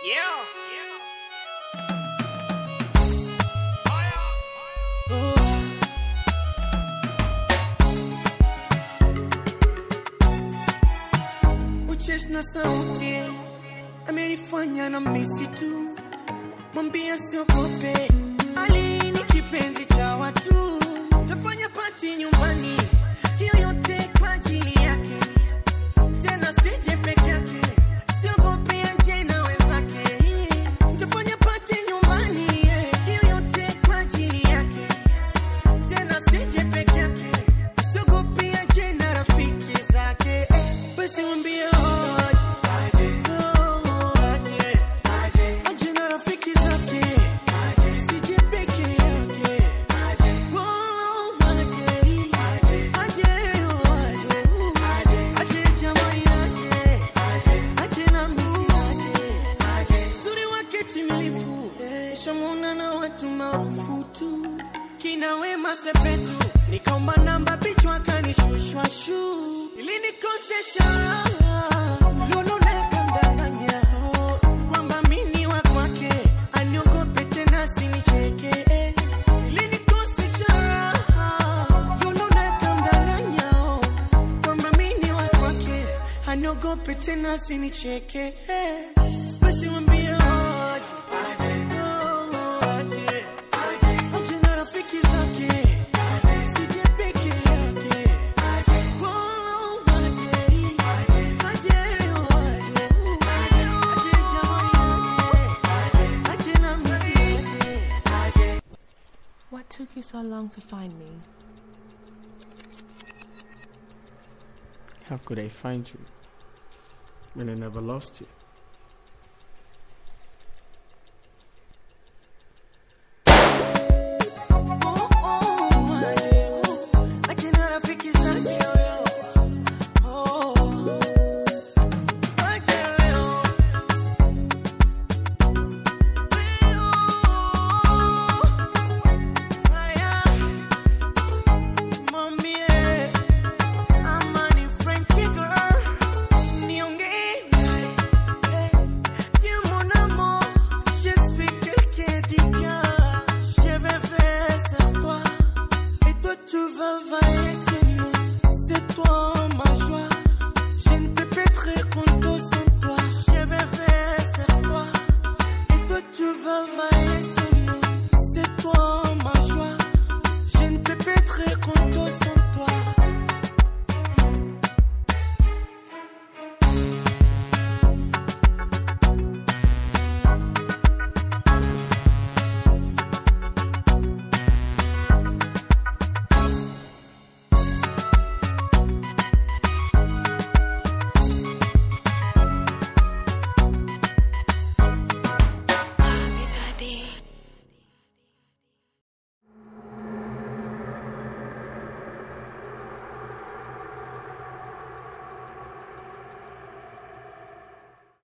Na sauti amenifanya na misi tu, mwambia siogope, Ali ni kipenzi cha watu, tafanya party nyumbani, hiyo yote kwa ajili yake, tena sije peke yake, siogope anje na wenzake, tafanya party nyumbani, hiyo yote kwa ajili yake, tena sije peke yake, siogope anje na rafiki zake, basi mwambie nikaomba namba bichwa kanishushwa shu ili nikosesha lolo kandanganya kwamba mimi wa kwake aniogope tena sinicheke ili nikosesha lolo kandanganya kwamba mimi wa kwake aniogope tena sinicheke basi mwambie What took you so long to find me? How could I find you when I never lost you?